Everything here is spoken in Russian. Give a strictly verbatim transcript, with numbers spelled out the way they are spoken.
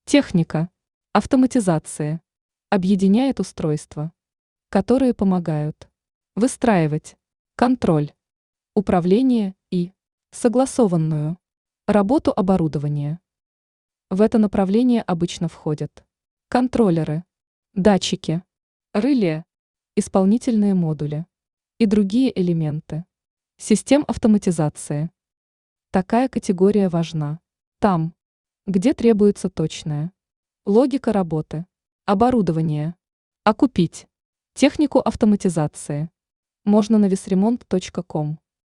Техника автоматизации объединяет устройства, которые помогают выстраивать контроль, управление и согласованную работу оборудования. В это направление обычно входят контроллеры, датчики, реле, исполнительные модули и другие элементы систем автоматизации. Такая категория важна там, где требуется точная логика работы, оборудование. А купить технику автоматизации можно на весремонт точка ком.